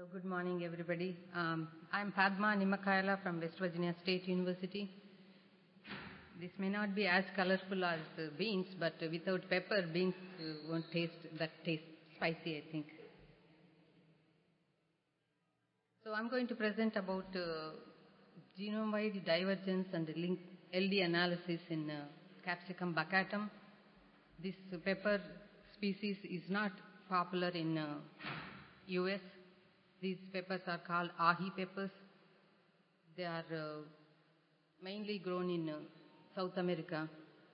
Good morning, everybody. I'm Padma Nimakaila from West Virginia State University. This may not be as colorful as beans, but without pepper, beans won't taste spicy, I think. So I'm going to present about genome-wide divergence and LD analysis in Capsicum baccatum. This pepper species is not popular in US. These peppers are called ahi peppers. They are mainly grown in South America,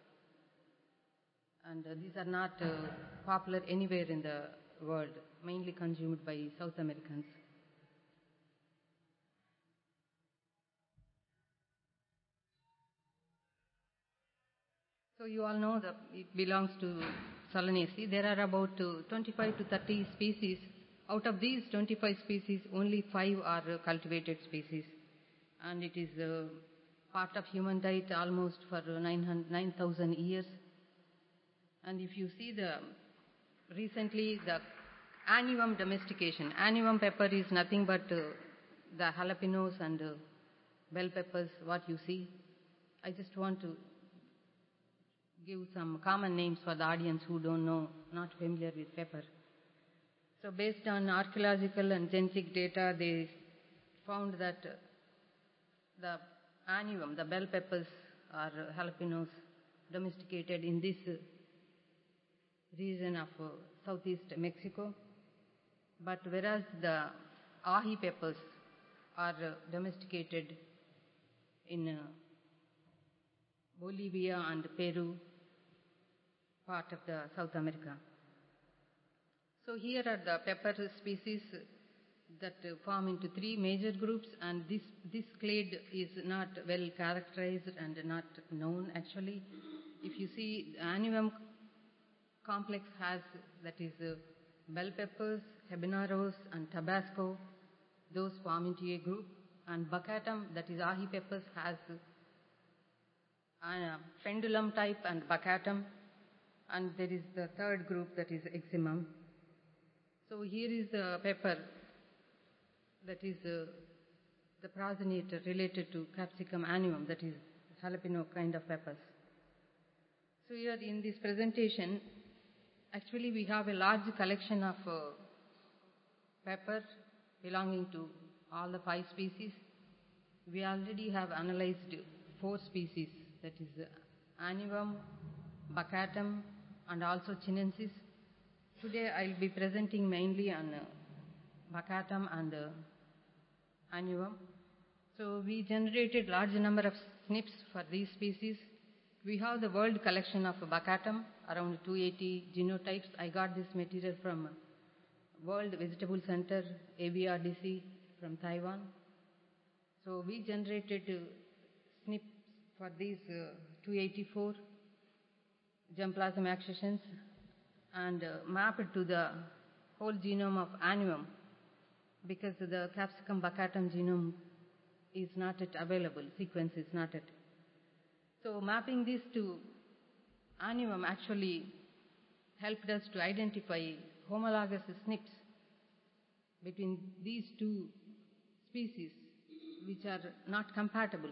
and these are not popular anywhere in the world, mainly consumed by South Americans. So you all know that it belongs to Solanaceae. There are about 25 to 30 species. Out of these 25 species, only 5 are cultivated species, and it is part of human diet almost for 9,000 years. And if you see recently the annuum domestication, annuum pepper is nothing but the jalapenos and bell peppers, what you see. I just want to give some common names for the audience who don't know, not familiar with pepper. So based on archaeological and genetic data, they found that the annuum, the bell peppers or jalapenos domesticated in this region of southeast Mexico. But whereas the ahi peppers are domesticated in Bolivia and Peru, part of the South America. So here are the pepper species that form into 3 major groups, and this clade is not well characterized and not known actually. If you see, the annuum complex has, that is bell peppers, habaneros and Tabasco, those form into a group, and baccatum, that is ahi peppers, has pendulum type and baccatum, and there is the third group, that is eximum. So here is the pepper that is the progenitor related to Capsicum annuum, that is jalapeno kind of peppers. So here in this presentation, actually we have a large collection of pepper belonging to all the 5 species. We already have analyzed 4 species, that is annuum, baccatum and also chinensis. Today I will be presenting mainly on baccatum and annuum. So we generated large number of SNPs for these species. We have the world collection of baccatum, around 280 genotypes. I got this material from World Vegetable Center, ABRDC from Taiwan. So we generated SNPs for these 284 germplasm accessions and mapped to the whole genome of annuum, because the Capsicum baccatum genome is not yet available, sequence is not yet. So mapping this to annuum actually helped us to identify homologous SNPs between these 2 species which are not compatible.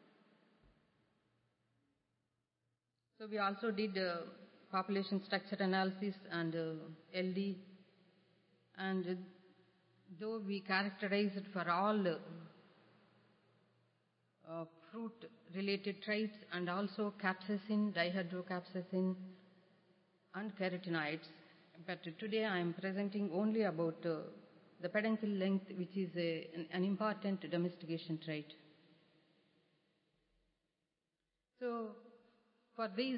So we also did population structure analysis and LD, and though we characterized for all fruit related traits and also capsaicin, dihydrocapsaicin and carotenoids, but today I am presenting only about the peduncle length, which is an important domestication trait. So for these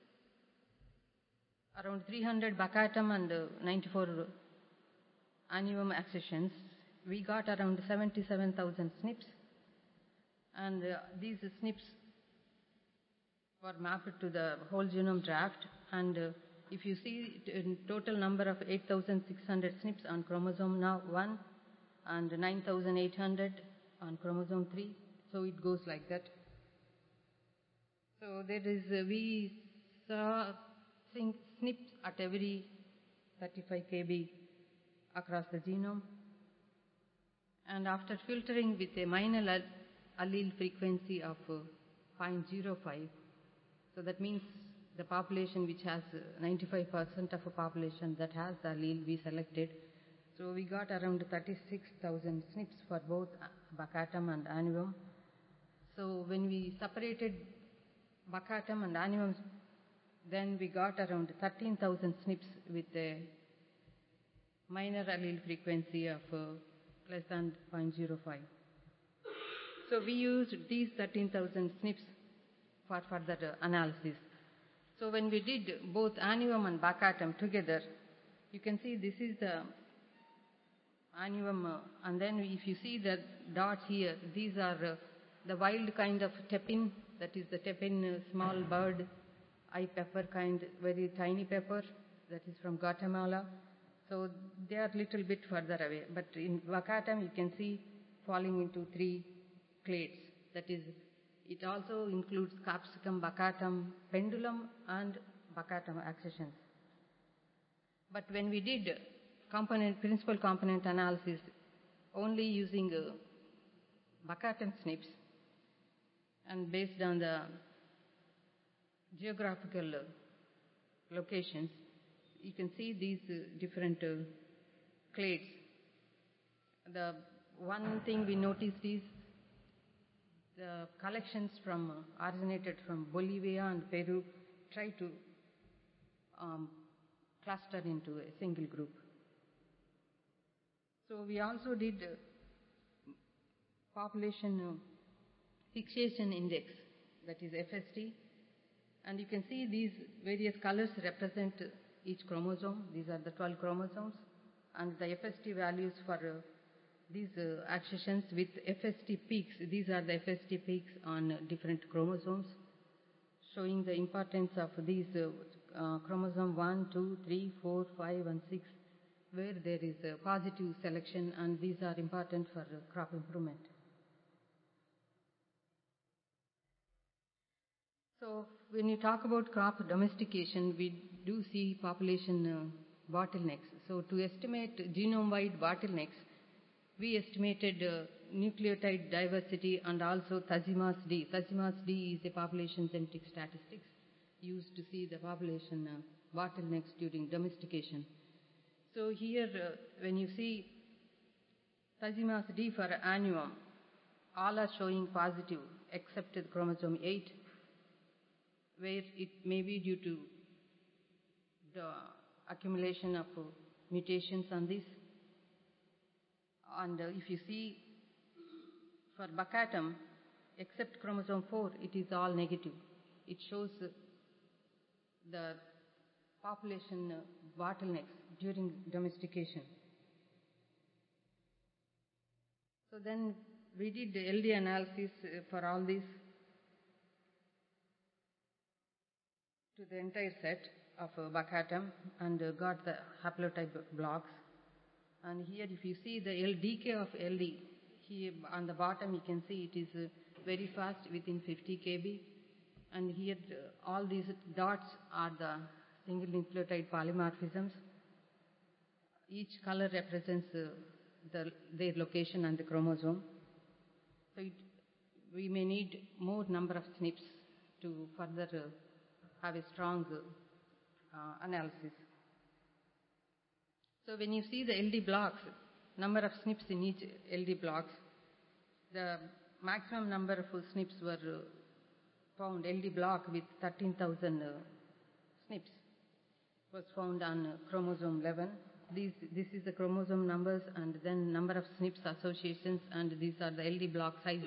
around 300 baccatum and 94 annuum accessions, we got around 77,000 SNPs, and these SNPs were mapped to the whole genome draft, and if you see total number of 8,600 SNPs on chromosome 1 and 9,800 on chromosome 3, so it goes like that. So there is, we saw SNPs at every 35 kb across the genome, And after filtering with a minor allele frequency of 0.05, so that means the population which has 95% of a population that has the allele we selected. So we got around 36,000 SNPs for both Baccatum and Annuum. So when we separated Baccatum and Annuum, then we got around 13,000 SNPs with a minor allele frequency of less than 0.05. So we used these 13,000 SNPs for further analysis. So when we did both Annuum and Baccatum together, you can see this is the Annuum, and then if you see the dots here, these are the wild kind of tepin, that is the tepin small bird, eye pepper kind, very tiny pepper, that is from Guatemala. So they are little bit further away. But in Baccatum, you can see falling into 3 clades. That is, it also includes Capsicum, Baccatum, Pendulum, and Baccatum accessions. But when we did principal component analysis only using Baccatum SNPs, and based on the geographical locations, you can see these different clades. The one thing we noticed is the collections originated from Bolivia and Peru try to cluster into a single group. So we also did population fixation index, that is FST, and you can see these various colors represent each chromosome. These are the 12 chromosomes, and the FST values for these accessions with FST peaks. These are the FST peaks on different chromosomes, showing the importance of these chromosome 1, 2, 3, 4, 5, and 6, where there is a positive selection, and these are important for crop improvement. So when you talk about crop domestication, we do see population bottlenecks. So to estimate genome-wide bottlenecks, we estimated nucleotide diversity and also Thazimas D. Thazimas D is a population genetic statistics used to see the population bottlenecks during domestication. So here, when you see Thazimas D for Annuum, all are showing positive except the chromosome 8, where it may be due to the accumulation of mutations on this. And if you see for Baccatum, except chromosome 4, it is all negative. It shows the population bottlenecks during domestication. So then we did the LD analysis for all this to the entire set of Baccatum and got the haplotype blocks. And here if you see the decay of LD, here on the bottom you can see it is very fast within 50 kb. And here all these dots are the single nucleotide polymorphisms. Each color represents their location on the chromosome. So we may need more number of SNPs to further have a strong analysis. So when you see the LD blocks, number of SNPs in each LD blocks, the maximum number of SNPs were found. LD block with 13,000 SNPs was found on chromosome 11. This is the chromosome numbers and then number of SNPs associations, and these are the LD block sizes.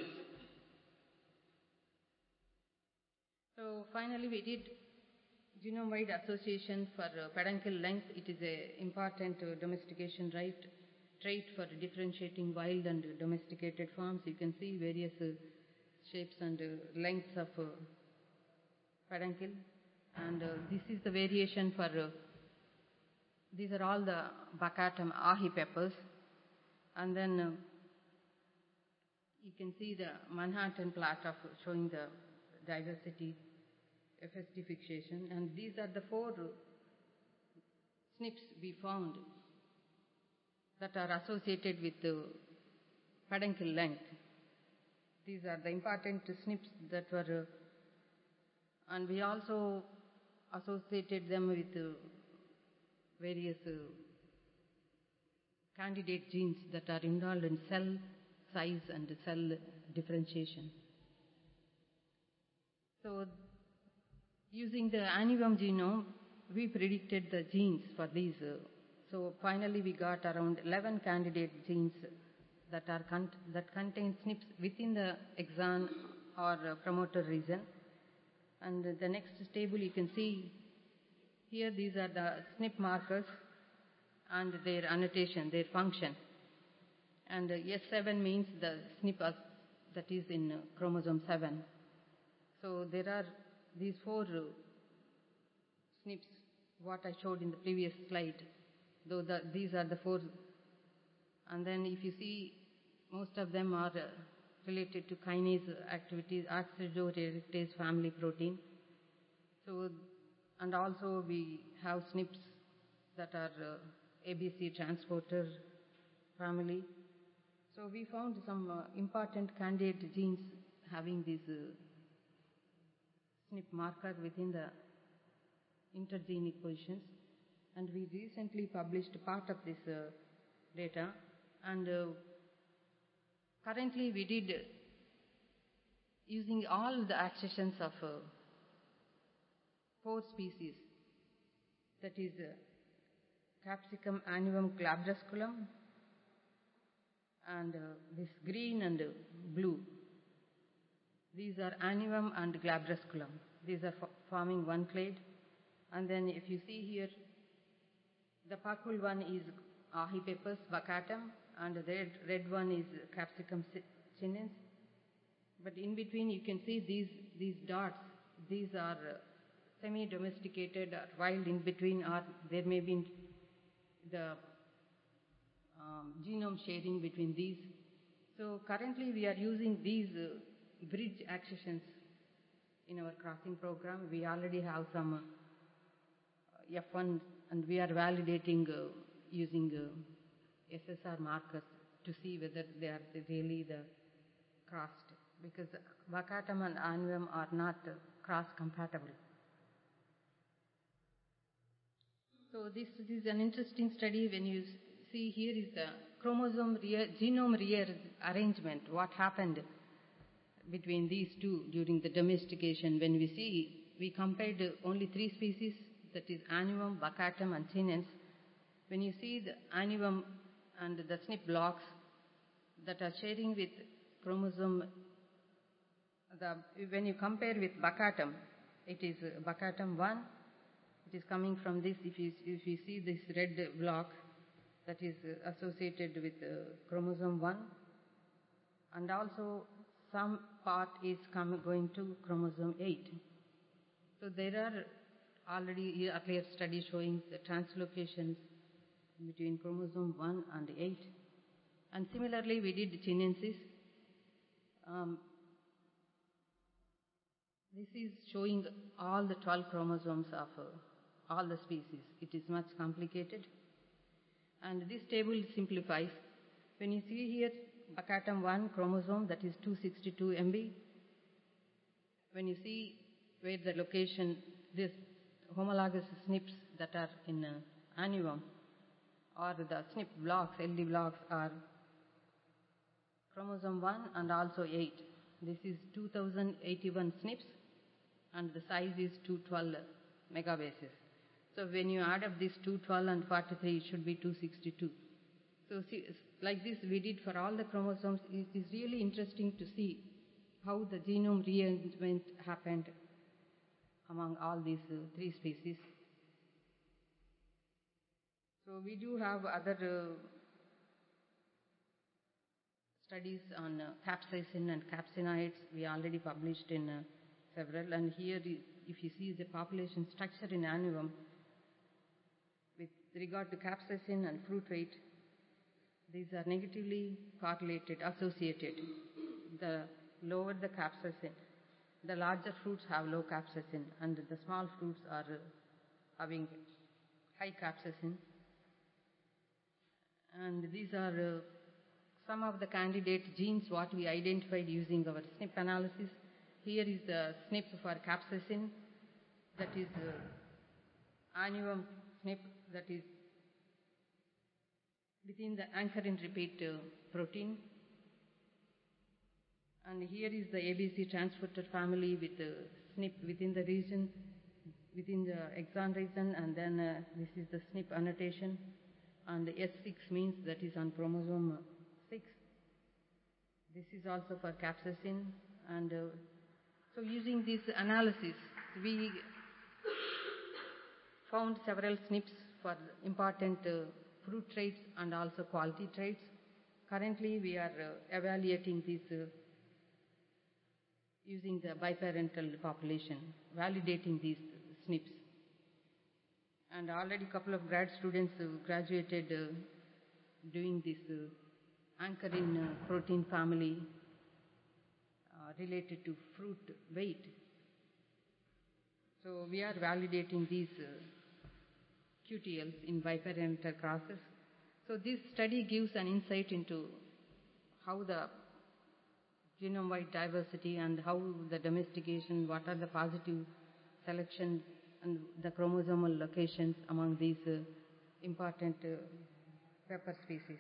So finally we did genome-wide association for peduncle length. It is an important domestication trait for differentiating wild and domesticated forms. You can see various shapes and lengths of peduncle, and this is the variation for these are all the Baccatum ahi peppers, and then you can see the Manhattan plot of showing the diversity, FST fixation, and these are the 4 SNPs we found that are associated with peduncle length. These are the important SNPs that were, and we also associated them with various candidate genes that are involved in cell size and cell differentiation. So, using the Anivam genome, we predicted the genes for these. So finally we got around 11 candidate genes that contain SNPs within the exon or promoter region. And the next table you can see here, these are the SNP markers and their annotation, their function. And S7 means the SNP that is in chromosome 7. So there are these 4 SNPs, what I showed in the previous slide, though these are the 4. And then if you see, most of them are related to kinase activities, oxidoreductase family protein. So, and also we have SNPs that are ABC transporter family. So we found some important candidate genes having these SNP marker within the intergenic positions, and we recently published part of this data, and currently we did using all the accessions of 4 species, that is Capsicum annivum glabrosculum, and this green and blue. These are annivum and glabrosculum. These are forming one clade. And then if you see here, the purple one is Ahipeppus baccatum, and the red one is Capsicum chinense. But in between you can see these dots. These are semi-domesticated or wild in between, or there may be the genome sharing between these. So currently we are using these bridge accessions in our crossing program. We already have some F1, and we are validating using SSR markers to see whether they are really the crossed, because baccatum and annivum are not cross compatible. So this is an interesting study. When you see here is the genome rearrangement, what happened between these two during the domestication. When we see, we compared only 3 species, that is annivum, baccatum and chinense. When you see the annivum and the SNP blocks that are sharing with chromosome, when you compare with baccatum, it is baccatum 1. It is coming from this. If you see this red block, that is associated with chromosome 1, and also some part is going to chromosome 8. So there are already earlier studies showing the translocations between chromosome 1 and 8. And similarly we did chinensis. This is showing all the 12 chromosomes of all the species. It is much complicated. And this table simplifies. When you see here baccatum 1 chromosome, that is 262 MB. When you see where the location, this homologous SNPs that are in annivum, or the SNP blocks, LD blocks, are chromosome 1 and also 8. This is 2081 SNPs, and the size is 212 megabases. So when you add up this 212 and 43, it should be 262. So see, like this we did for all the chromosomes. It is really interesting to see how the genome rearrangement happened among all these 3 species. So we do have other studies on capsaicin and capsinoids. We already published in several, and here if you see the population structure in annivum with regard to capsaicin and fruit weight, these are negatively correlated, associated. The lower the capsaicin, the larger fruits have low capsaicin, and the small fruits are having high capsaicin. And these are some of the candidate genes what we identified using our SNP analysis. Here is the SNP for capsaicin, that is annuum SNP, that is within the anchorin repeat protein. And here is the ABC transporter family with SNP within the region, within the exon region, and then this is the SNP annotation. And the S6 means that is on chromosome 6. This is also for capsaicin. And so using this analysis, we found several SNPs for important fruit traits and also quality traits. Currently, we are evaluating these using the biparental population, validating these SNPs. And already a couple of grad students graduated doing this anchorin protein family related to fruit weight. So we are validating these QTLs in biparental crosses. So this study gives an insight into how the genome-wide diversity and how the domestication, what are the positive selection and the chromosomal locations among these important pepper species.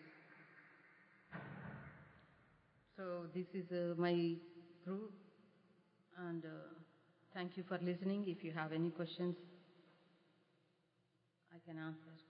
So this is my group, and thank you for listening. If you have any questions, I can answer.